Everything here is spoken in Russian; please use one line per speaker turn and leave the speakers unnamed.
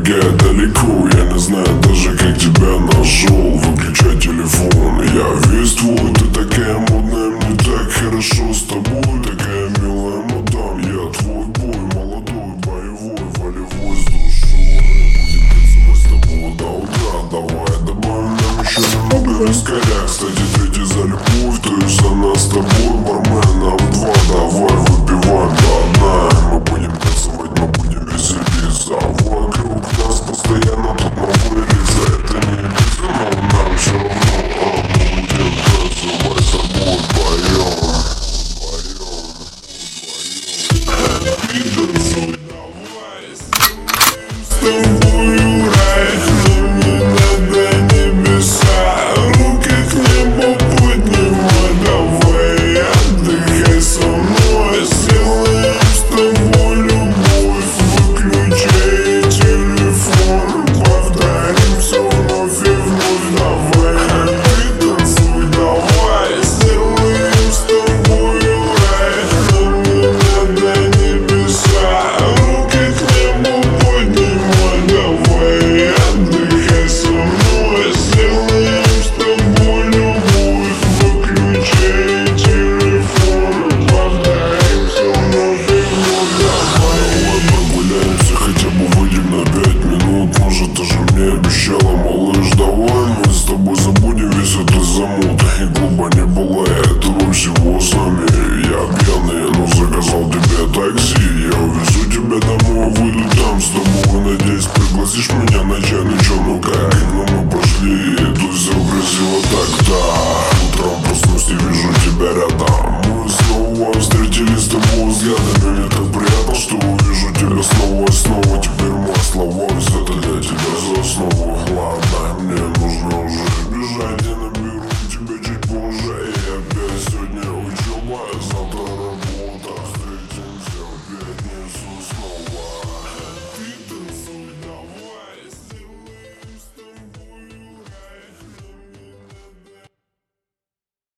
убегая далеко. Я не знаю даже, как тебя нашел. Выключай телефон, я весь твой. Ты такая модная, мне так хорошо с тобой. Такая милая мадам, я твой бой. Молодой, боевой, волевой, с душой. Будем танцевать с тобой до утра. Давай добавим нам еще немного вискаря. Кстати, третий за любовь, то есть за нас с тобой. Бармен, нам два, давай выпиваем до дна. Мы будем танцевать, мы будем веселиться. Вокруг нас постоянно тут новые лица. Это не обязательно, но нам все равно. Мы будем танцевать с тобой, поем. Ты танцуй, давай, с тобой рай. Нам не надо небеса, руки к небу поднимай. Давай, отдыхай со мной, сделаем с тобой любовь. Выключай телефон, повторим все вновь и вновь. Давай, ты танцуй, давай, сделаем с тобой рай. Нам не надо небеса, руки к небу поднимай. Давай, отдыхай со мной, сделаем с тобой любовь. Выключай телефон, повторим все вновь и вновь. Давай прогуляемся, хотя бы выйдем на 5 минут. Может, ты же мне обещала, малыш, давай мы с тобой забудем весь этот замут. И клуба не было, этого всего с нами. Я пьяный, но заказал тебе такси. Я увезу тебя домой, выйду там с тобой. Надеюсь, пригласишь меня на чай.